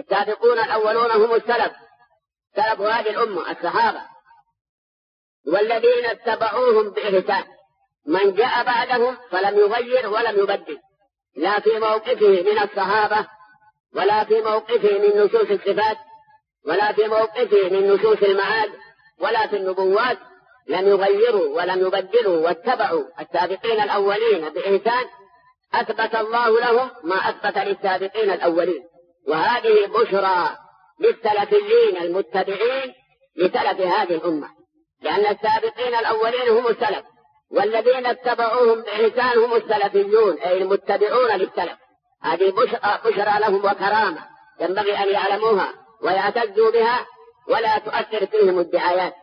السابقون الأولون هم السلف، سلف هذه الأمة الصحابة، والذين اتبعوهم بإحسان. من جاء بعدهم فلم يغير ولم يبدل، لا في موقفه من الصحابة ولا في موقفه من نصوص الصفات ولا في موقفه من نصوص المعاد ولا في النبوات، لم يغيروا ولم يبدلوا واتبعوا السابقين الأولين بإحسان. أثبت الله لهم ما أثبت للسابقين الأولين، وهذه بشرى للسلفيين المتبعين لسلف هذه الأمة، لأن السابقين الأولين هم السلف، والذين اتبعوهم بإحسان هم السلفيون أي المتبعون للسلف. هذه بشرى لهم وكرامة ينبغي أن يعلموها ويعتزوا بها، ولا تؤثر فيهم الدعايات.